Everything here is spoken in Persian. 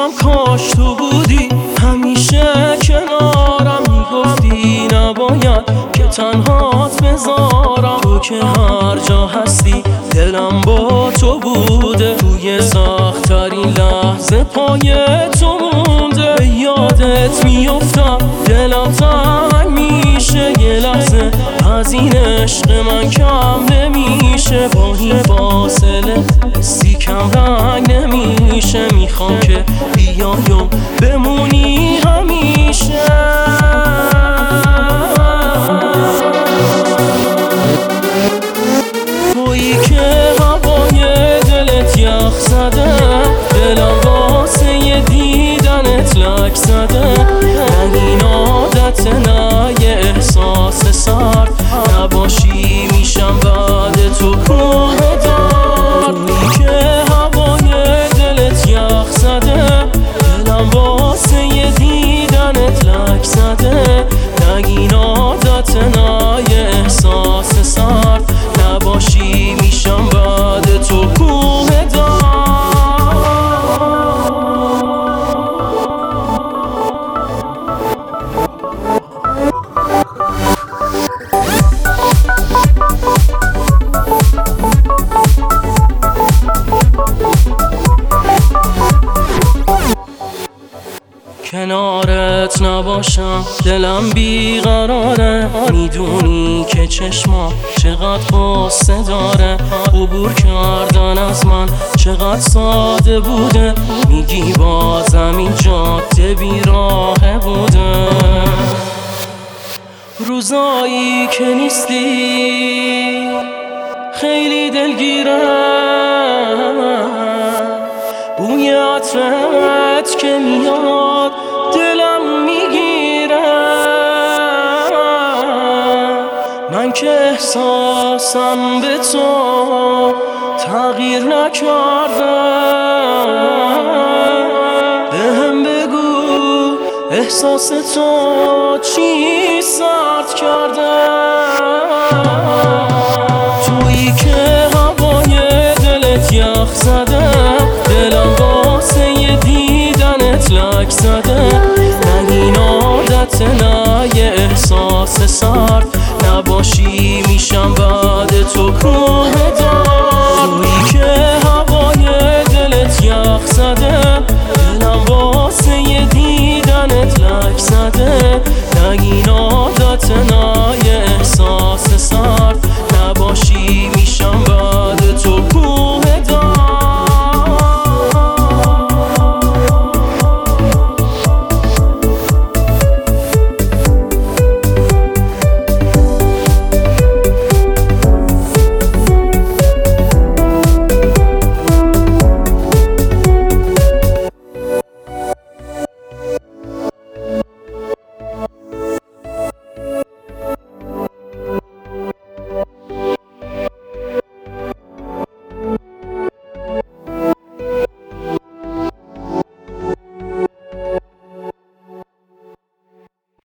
میگم کاش تو بودی همیشه کنارم، میگفتی نباید که تنهات بذارم. تو که هر جا هستی دلم با تو بوده، توی سخت‌ترین لحظه پای تو مونده. به یادت میافتم دلم تنگ میشه، یه لحظه از این عشق من کم نمیشه. با این فاصله حسی کم رنگ نمیشه، میخوام که بیای و بمونی همیشه. تویی که هوای دلت یخ زده، دلم واسه یه دیدنت لک زده. نه این عادت نه یه احساس سرد، نباشی میشم بعد تو کوه دار. تویی که هوای دلت یخ زده، دلم واسه یه دیدنت لک زده. نه این عادت نه یه احساس سرد، نباشی میشم بعد تو کوه دار. کنارت نباشم دلم بیقراره، میدونی که چشمام چقدر قصه داره. عبور کردن از من چقدر ساده بوده، میگی بازم این جاده بیراهه بوده. روزایی که نیستی خیلی دلگیره، بوی عطرت که میاد دلم میگیره. من که احساسم به تو تغییر نکرده، بهم بگو احساس تو چی سرد کرده. تویی که هوای دلت یخ زده، دلم واسه یه دیدنت لک زده. نه این عادت نه یه احساس سرد، نباشی